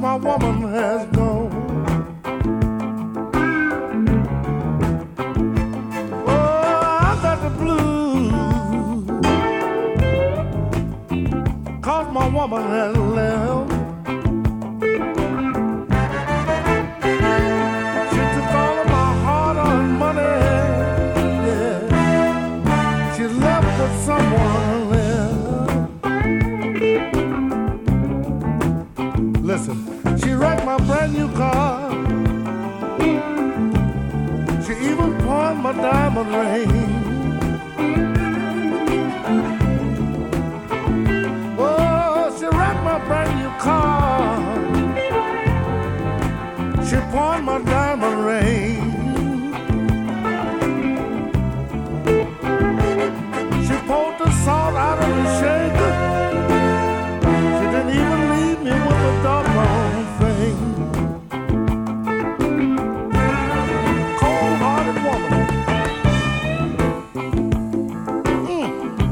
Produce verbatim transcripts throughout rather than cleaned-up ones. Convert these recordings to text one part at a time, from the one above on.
my woman has gone. Oh, I got the blues, 'cause my woman has left. She took all of my hard-earned money, yeah. She left with someone else. Listen, she wrecked my brand new car. She even pawned my diamond ring. Oh, she wrecked my brand new car. She pawned my diamond ring. She pulled the salt out of the shaker. She didn't even leave me with a doggone thing. Cold-hearted woman. Mm.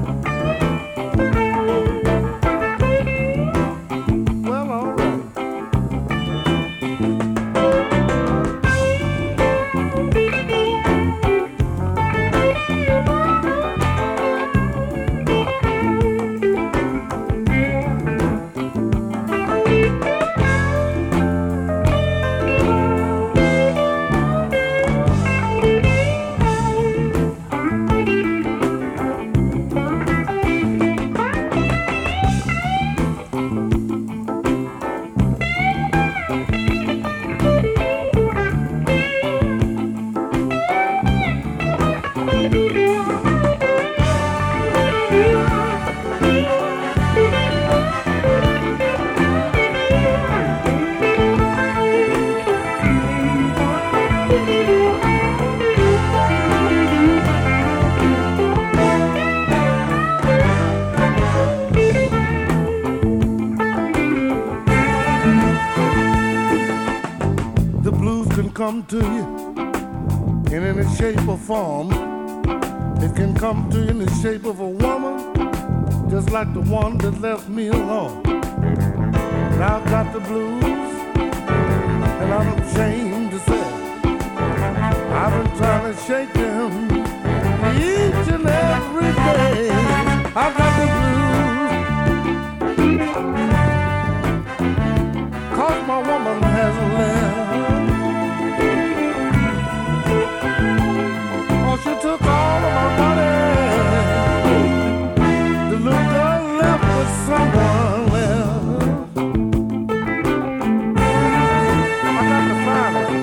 Well, all right. The blues can come to you in any shape or form. It can come to you in the shape of a woman, just like the one that left me alone. And I've got the blues, and I'm ashamed to say I've been trying to shake them each and every day. I've got the blues, 'cause my woman has left. Oh, she took all of my money. The little girl left with someone else. I got to find her.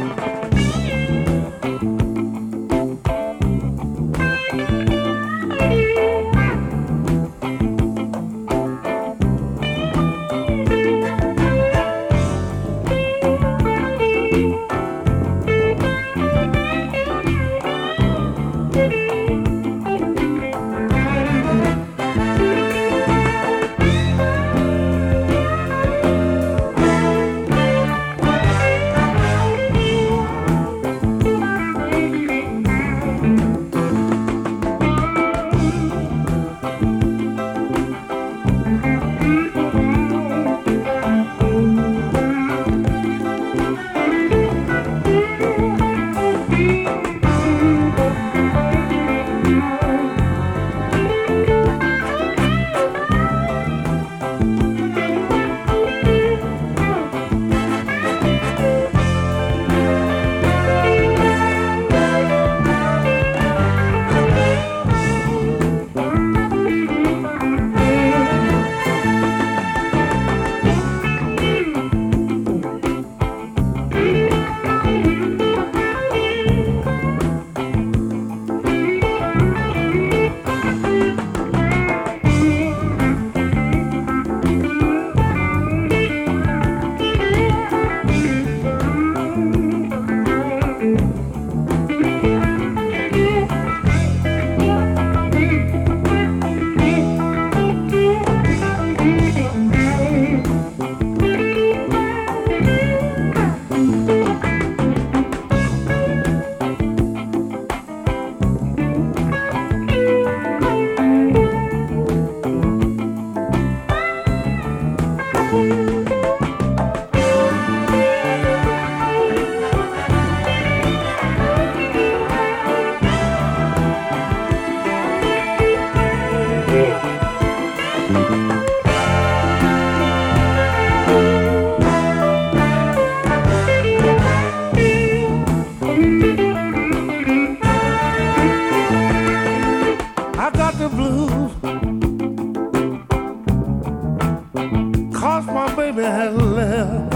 my baby has left.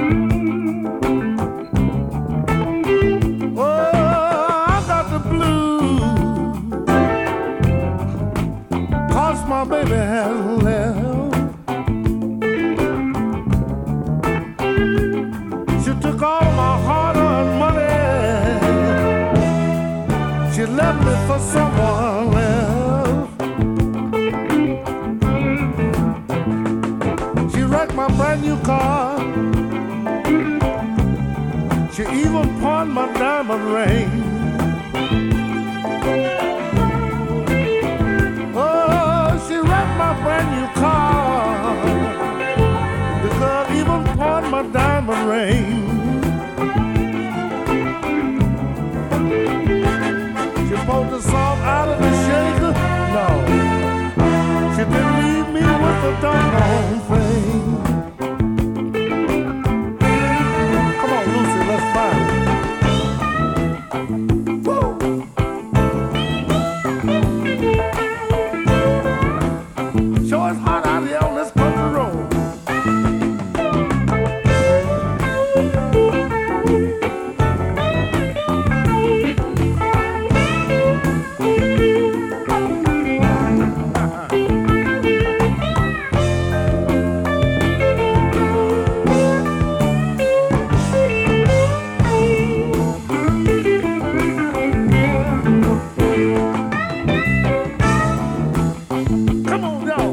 Oh, I got the blues, 'cause my baby has left. She took all my hard-earned money. She left me for someone else. She wrecked my brand new car. She even pawned my diamond ring. Oh, she wrecked my brand new car. The girl even pawned my diamond ring. She pulled the salt out of the shaker. No, she didn't leave me with a doggone thing. Come on, Lucy, let's fight. Woo! Sure it's hot out here on this country road. Come on, y'all.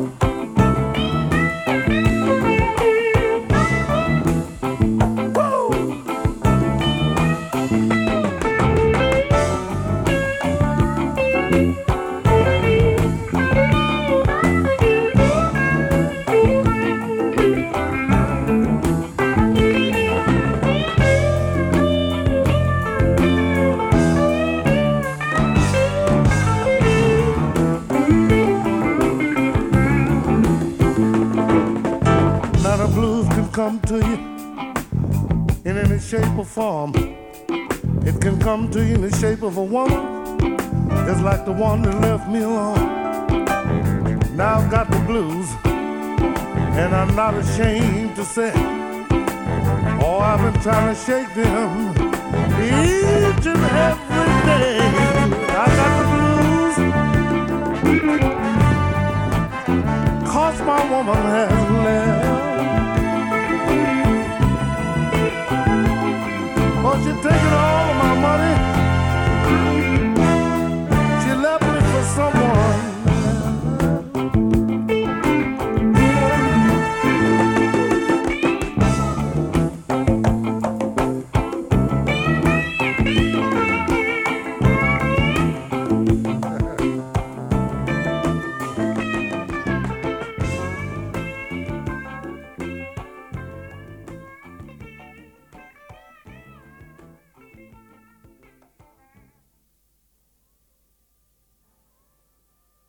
Woo! Now the blues can come to you in any shape or form. It can come to you in the shape of a woman, just like the one that left me alone. Now I've got the blues, and I'm not ashamed to say, oh, I've been trying to shake them each and every day. I got the blues, 'cause my woman has left.